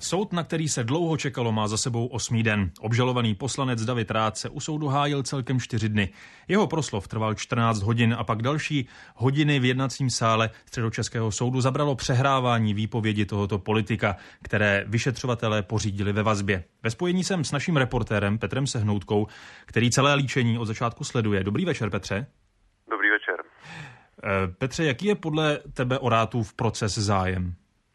Soud, na který se dlouho čekalo, má za sebou 8. den. Obžalovaný poslanec David Rath se u soudu hájil celkem 4 dny. Jeho proslov trval 14 hodin a pak další hodiny v jednacím sále Středočeského soudu zabralo přehrávání výpovědi tohoto politika, které vyšetřovatelé pořídili ve vazbě. Ve spojení jsem s naším reportérem Petrem Sehnoutkou, který celé líčení od začátku sleduje. Dobrý večer, Petře. Dobrý večer. Petře, jaký je podle tebe o Rathův proces zájem?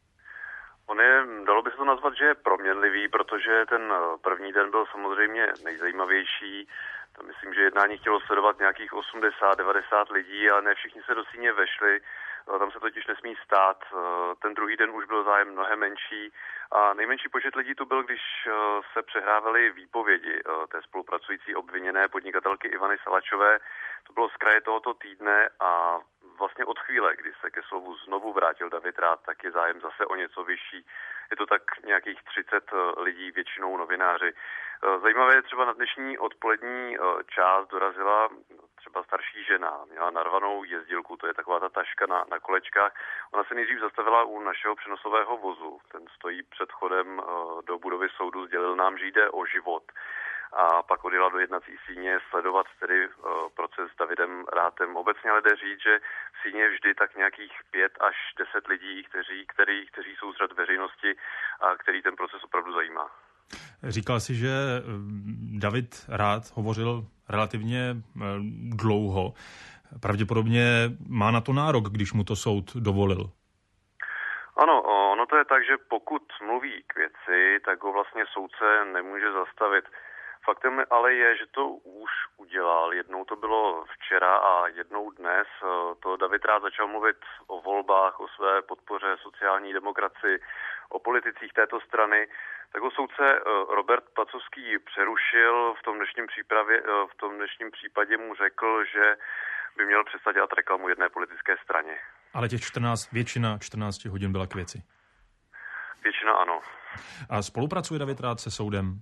Dalo by se to nazvat, že je proměnlivý, protože ten první den byl samozřejmě nejzajímavější. Tam myslím, že jednání chtělo sledovat nějakých 80-90 lidí, ale ne všichni se do síně vešli. Tam se totiž nesmí stát. Ten druhý den už byl zájem mnohem menší a nejmenší počet lidí to byl, když se přehrávaly výpovědi té spolupracující obviněné podnikatelky Ivany Salačové. To bylo z kraje tohoto týdne a vlastně od chvíle, kdy se ke slovu znovu vrátil David Rath, tak je zájem zase o něco vyšší. Je to tak nějakých 30 lidí, většinou novináři. Zajímavé je třeba na dnešní odpolední část dorazila třeba starší žena, měla narvanou jezdilku, to je taková ta taška na kolečkách. Ona se nejdřív zastavila u našeho přenosového vozu, ten stojí před vchodem do budovy soudu, sdělil nám, že jde o život. A pak odjela do jednací síně sledovat tedy proces s Davidem Rathem. Obecně ale jde říct, že v síně je vždy tak nějakých 5 až 10 lidí, kteří jsou z řad veřejnosti a který ten proces opravdu zajímá. Říkal jsi, že David Rath hovořil relativně dlouho. Pravděpodobně má na to nárok, když mu to soud dovolil. Ano, ono to je tak, že pokud mluví k věci, tak ho vlastně soudce nemůže zastavit. Faktem ale je, že to už udělal. Jednou to bylo včera a jednou dnes. To David Rath začal mluvit o volbách, o své podpoře sociální demokracii, o politicích této strany. Tak ho soudce Robert Pacovský přerušil. V tom dnešním případě mu řekl, že by měl přestat dělat reklamu jedné politické straně. Ale většina 14 hodin byla k věci. Většina ano. A spolupracuje David Rath se soudem?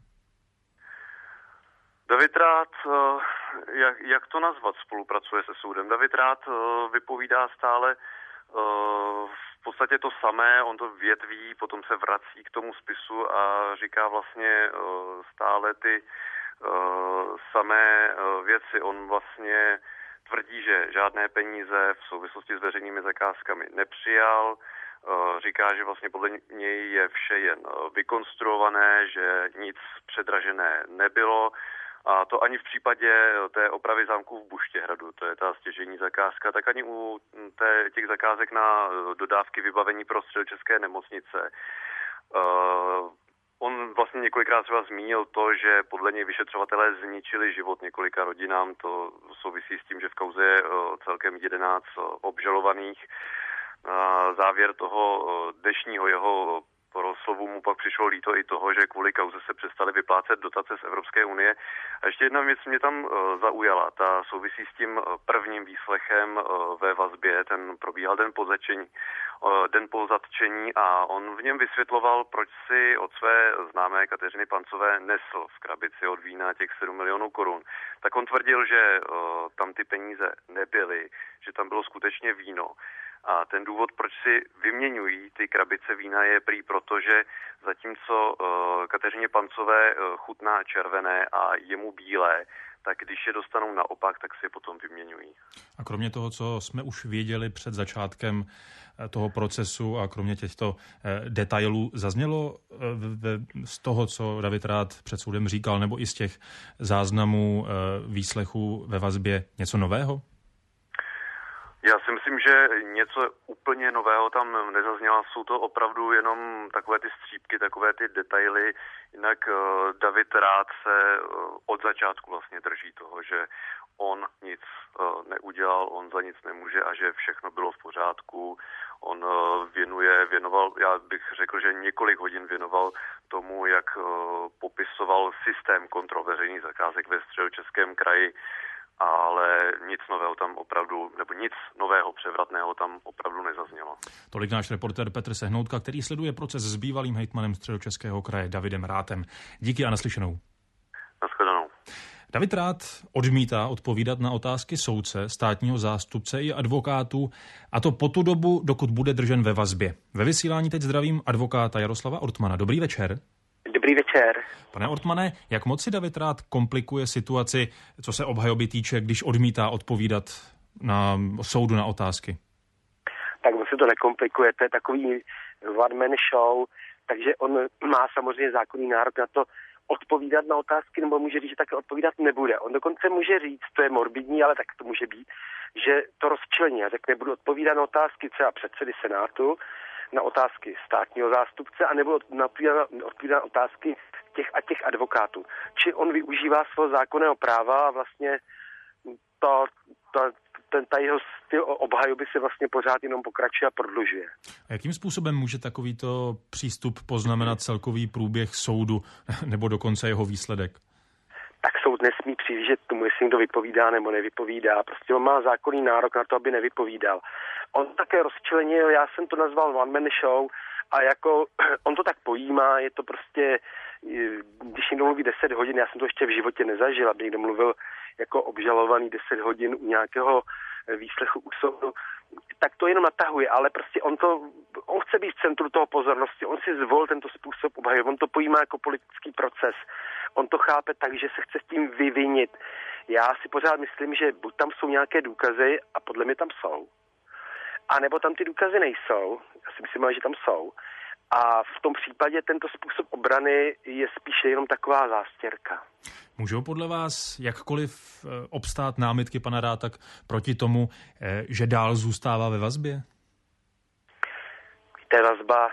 David Rath, jak to nazvat, spolupracuje se soudem? David Rath vypovídá stále v podstatě to samé, on to větví, potom se vrací k tomu spisu a říká vlastně stále ty samé věci. On vlastně tvrdí, že žádné peníze v souvislosti s veřejnými zakázkami nepřijal. Říká, že vlastně podle něj je vše jen vykonstruované, že nic předražené nebylo. A to ani v případě té opravy zámku v Buštěhradu, to je ta stěžejní zakázka, tak ani u těch zakázek na dodávky vybavení pro středočeské nemocnice. On vlastně několikrát třeba zmínil to, že podle něj vyšetřovatelé zničili život několika rodinám. To souvisí s tím, že v kauze je celkem 11 obžalovaných. Závěr toho dnešního jeho proslovu mu pak přišlo líto i toho, že kvůli kauze se přestaly vyplácet dotace z Evropské unie. A ještě jedna věc mě tam zaujala, ta souvisí s tím prvním výslechem ve vazbě, ten probíhal den po zatčení a on v něm vysvětloval, proč si od své známé Kateřiny Pancové nesl v krabici od vína těch 7 milionů korun. Tak on tvrdil, že tam ty peníze nebyly, že tam bylo skutečně víno. A ten důvod, proč si vyměňují ty krabice vína, je prý proto, že zatímco Kateřině Pancové chutná červené a jemu bílé, tak když je dostanou naopak, tak si je potom vyměňují. A kromě toho, co jsme už věděli před začátkem toho procesu a kromě těchto detailů, zaznělo z toho, co David Rath před soudem říkal, nebo i z těch záznamů výslechů ve vazbě něco nového? Já si myslím, že něco úplně nového tam nezaznělo. Jsou to opravdu jenom takové ty střípky, takové ty detaily. Jinak David Rath se od začátku vlastně drží toho, že on nic neudělal, on za nic nemůže a že všechno bylo v pořádku. On věnoval, já bych řekl, že několik hodin věnoval tomu, jak popisoval systém kontrol veřejných zakázek ve Středočeském kraji, ale nic nového tam opravdu, nebo nic nového převratného tam opravdu nezaznělo. Tolik náš reportér Petr Sehnoutka, který sleduje proces s bývalým hejtmanem Středočeského kraje Davidem Rathem. Díky a naslyšenou. Naschledanou. David Rath odmítá odpovídat na otázky soudce, státního zástupce i advokátů, a to po tu dobu, dokud bude držen ve vazbě. Ve vysílání teď zdravím advokáta Jaroslava Ortmana. Dobrý večer. Dobrý večer. Pane Ortmane, jak moc si David Rath komplikuje situaci, co se obhajoby týče, když odmítá odpovídat na soudu na otázky? Tak on se to nekomplikuje, to je takový one-man show, takže on má samozřejmě zákonný nárok na to odpovídat na otázky, nebo může říct, že také odpovídat nebude. On dokonce může říct, to je morbidní, ale tak to může být, že to rozčlení a řekne, budu odpovídat na otázky třeba předsedy Senátu, na otázky státního zástupce, anebo odpovídat na otázky těch advokátů. Či on využívá svého zákonného práva a vlastně ta jeho styl obhajoby se vlastně pořád jenom pokračuje a prodlužuje. A jakým způsobem může takovýto přístup poznamenat celkový průběh soudu nebo dokonce jeho výsledek? Tak soud nesmí přihlížet tomu, jestli někdo vypovídá nebo nevypovídá. Prostě on má zákonný nárok na to, aby nevypovídal. On také rozčlenil, já jsem to nazval one-man show, a jako on to tak pojímá, je to prostě, když někdo mluví 10 hodin, já jsem to ještě v životě nezažil, aby někdo mluvil jako obžalovaný 10 hodin u nějakého výslechu u soudu, tak to jenom natahuje, ale prostě on chce být v centru toho pozornosti, on si zvolil tento způsob obhajoby, on to pojímá jako politický proces, on to chápe tak, že se chce s tím vyvinit. Já si pořád myslím, že buď tam jsou nějaké důkazy, a podle mě tam jsou, a nebo tam ty důkazy nejsou, já si myslím, že tam jsou, a v tom případě tento způsob obrany je spíše jenom taková zástěrka. Můžou podle vás jakkoliv obstát námitky pana Ratha proti tomu, že dál zůstává ve vazbě? Víte,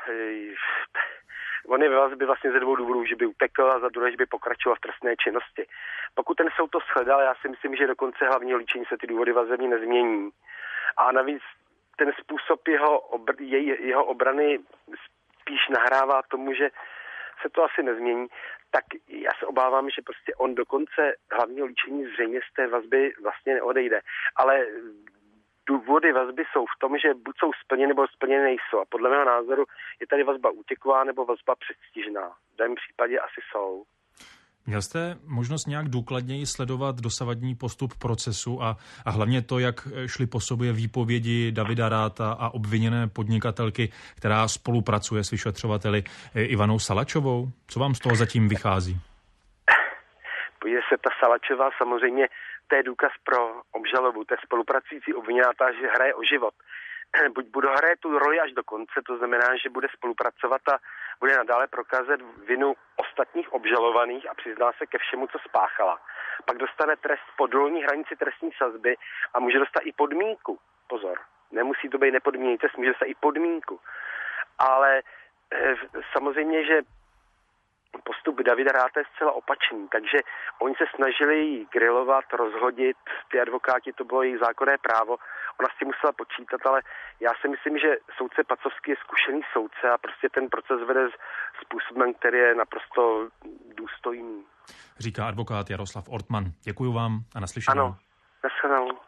on je ve vazbě vlastně ze 2 důvodů, že by utekl a za druhé, že by pokračoval v trestné činnosti. Pokud ten soud to shledal, já si myslím, že do konce hlavního líčení se ty důvody vazební nezmění. A navíc ten způsob jeho obrany spíš nahrává tomu, že se to asi nezmění, tak já se obávám, že prostě on do konce hlavního líčení zřejmě z té vazby vlastně neodejde. Ale důvody vazby jsou v tom, že buď jsou splněny, nebo splněny nejsou. A podle mého názoru je tady vazba útěková nebo vazba předstižná. V daném případě asi jsou. Měl jste možnost nějak důkladněji sledovat dosavadní postup procesu a hlavně to, jak šly po sobě výpovědi Davida Ratha a obviněné podnikatelky, která spolupracuje s vyšetřovateli Ivanou Salačovou? Co vám z toho zatím vychází? Podívejte se, ta Salačová samozřejmě, to je důkaz pro obžalobu, to je spolupracující obviněná, že hraje o život. Buď hraje tu roli až do konce, to znamená, že bude spolupracovat a bude nadále prokázat vinu ostatních obžalovaných a přizná se ke všemu, co spáchala. Pak dostane trest po dolní hranici trestní sazby a může dostat i podmínku. Pozor, nemusí to být nepodmíněný trest, může dostat i podmínku. Ale samozřejmě, že postup Davida Ratha je zcela opačný, takže oni se snažili ji grilovat, rozhodit, ty advokáti, to bylo jejich zákonné právo, ona s tím musela počítat, ale já si myslím, že soudce Pacovský je zkušený soudce a prostě ten proces vede způsobem, který je naprosto důstojný. Říká advokát Jaroslav Ortman. Děkuji vám a naslyšenou. Ano, nashledanou.